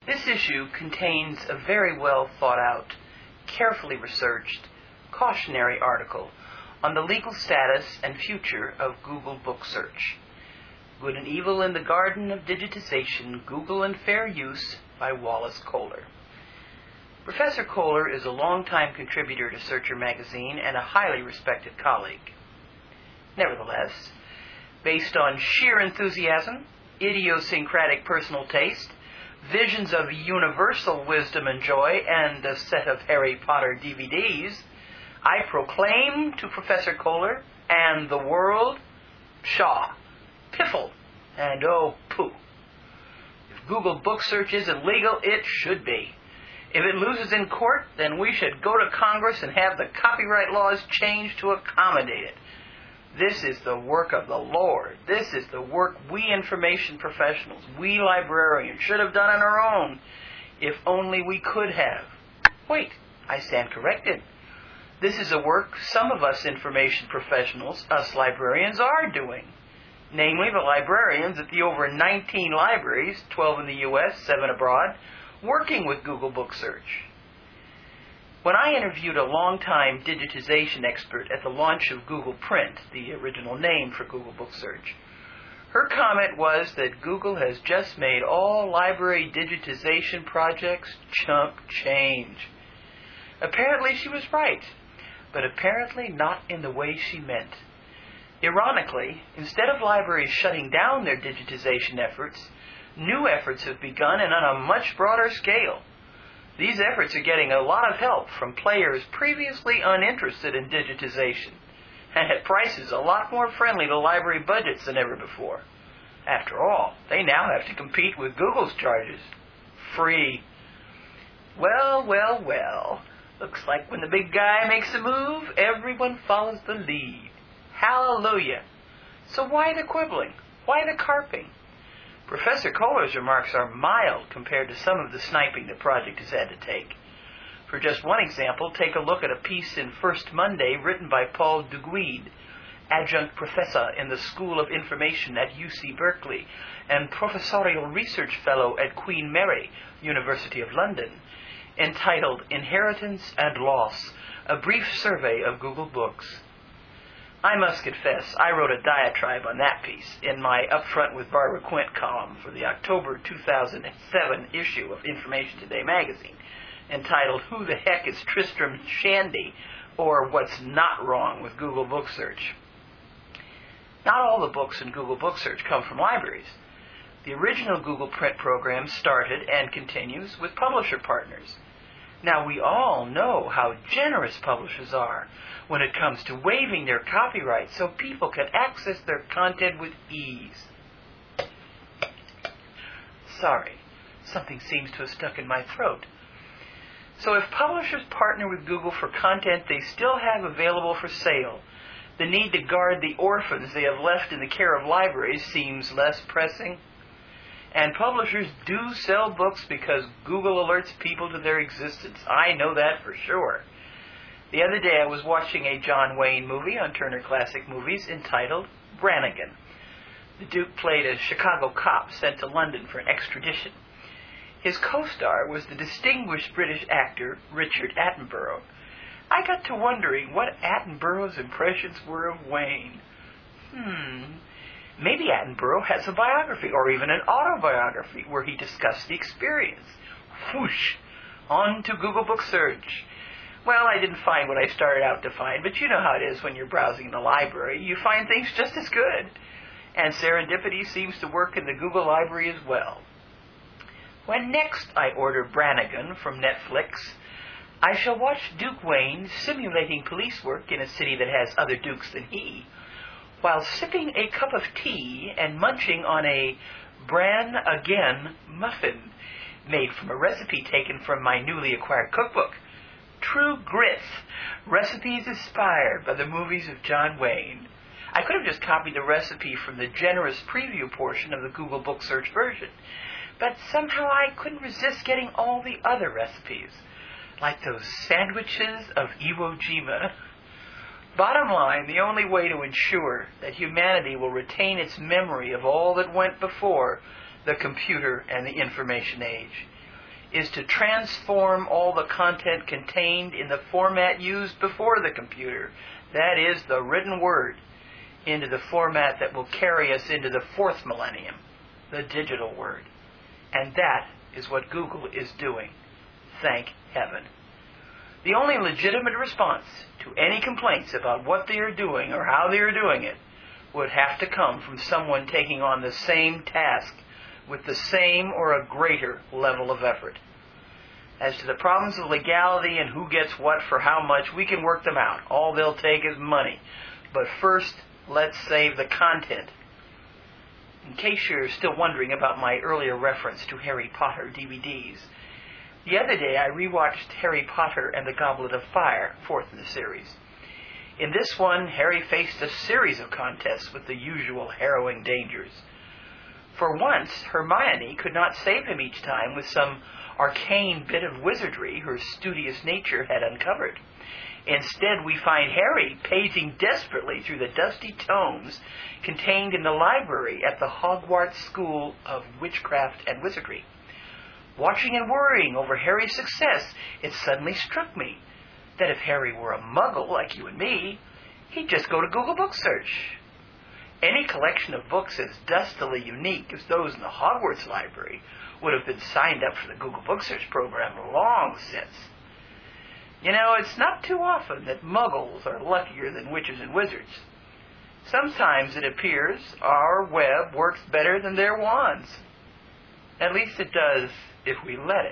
This issue contains a very well thought out, carefully researched, cautionary article on the legal status and future of Google Book Search. Good and Evil in the Garden of Digitization, Google and Fair Use by Wallace Kohler. Professor Kohler is a longtime contributor to Searcher magazine and a highly respected colleague. Nevertheless, based on sheer enthusiasm, idiosyncratic personal taste, visions of universal wisdom and joy, and a set of Harry Potter DVDs, I proclaim to Professor Kohler and the world, pshaw, piffle, and oh pooh. If Google Book Search isn't legal, it should be. If it loses in court, then we should go to Congress and have the copyright laws changed to accommodate it. This is the work of the Lord. This is the work we information professionals, we librarians, should have done on our own, if only we could have. Wait, I stand corrected. This is a work some of us information professionals, us librarians, are doing. Namely, the librarians at the over 19 libraries, 12 in the U.S., 7 abroad, working with Google Book Search. When I interviewed a longtime digitization expert at the launch of Google Print, the original name for Google Book Search, her comment was that Google has just made all library digitization projects chump change. Apparently she was right, but apparently not in the way she meant. Ironically, instead of libraries shutting down their digitization efforts, new efforts have begun and on a much broader scale. These efforts are getting a lot of help from players previously uninterested in digitization, and at prices a lot more friendly to library budgets than ever before. After all, they now have to compete with Google's charges. Free. Well, well, well. Looks like when the big guy makes a move, everyone follows the lead. Hallelujah. So why the quibbling? Why the carping? Professor Kohler's remarks are mild compared to some of the sniping the project has had to take. For just one example, take a look at a piece in First Monday written by Paul Duguid, adjunct professor in the School of Information at UC Berkeley and professorial research fellow at Queen Mary, University of London, entitled Inheritance and Loss, a Brief Survey of Google Books. I must confess, I wrote a diatribe on that piece in my Upfront with Barbara Quint column for the October 2007 issue of Information Today magazine, entitled Who the Heck is Tristram Shandy, or What's Not Wrong with Google Book Search. Not all the books in Google Book Search come from libraries. The original Google Print program started and continues with publisher partners. Now, we all know how generous publishers are when it comes to waiving their copyright so people can access their content with ease. Sorry, something seems to have stuck in my throat. So if publishers partner with Google for content they still have available for sale, the need to guard the orphans they have left in the care of libraries seems less pressing. And publishers do sell books because Google alerts people to their existence. I know that for sure. The other day I was watching a John Wayne movie on Turner Classic Movies entitled Brannigan. The Duke played a Chicago cop sent to London for an extradition. His co-star was the distinguished British actor Richard Attenborough. I got to wondering what Attenborough's impressions were of Wayne. Maybe Attenborough has a biography or even an autobiography where he discussed the experience. Whoosh! On to Google Book Search. Well, I didn't find what I started out to find, but you know how it is when you're browsing in the library. You find things just as good. And serendipity seems to work in the Google library as well. When next I order Brannigan from Netflix, I shall watch Duke Wayne simulating police work in a city that has other dukes than he, while sipping a cup of tea and munching on a Bran Again muffin made from a recipe taken from my newly acquired cookbook, True Grit, Recipes Inspired by the Movies of John Wayne. I could have just copied the recipe from the generous preview portion of the Google Book Search version, but somehow I couldn't resist getting all the other recipes, like those sandwiches of Iwo Jima. Bottom line, the only way to ensure that humanity will retain its memory of all that went before the computer and the information age is to transform all the content contained in the format used before the computer, that is, the written word, into the format that will carry us into the fourth millennium, the digital word. And that is what Google is doing. Thank heaven. The only legitimate response to any complaints about what they are doing or how they are doing it would have to come from someone taking on the same task with the same or a greater level of effort. As to the problems of legality and who gets what for how much, we can work them out. All they'll take is money. But first, let's save the content. In case you're still wondering about my earlier reference to Harry Potter DVDs, the other day I rewatched Harry Potter and the Goblet of Fire, fourth in the series. In this one, Harry faced a series of contests with the usual harrowing dangers. For once, Hermione could not save him each time with some arcane bit of wizardry her studious nature had uncovered. Instead, we find Harry paging desperately through the dusty tomes contained in the library at the Hogwarts School of Witchcraft and Wizardry. Watching and worrying over Harry's success, it suddenly struck me that if Harry were a muggle like you and me, he'd just go to Google Book Search. Any collection of books as dustily unique as those in the Hogwarts library would have been signed up for the Google Book Search program long since. You know, it's not too often that muggles are luckier than witches and wizards. Sometimes it appears our web works better than their wands. At least it does if we let it.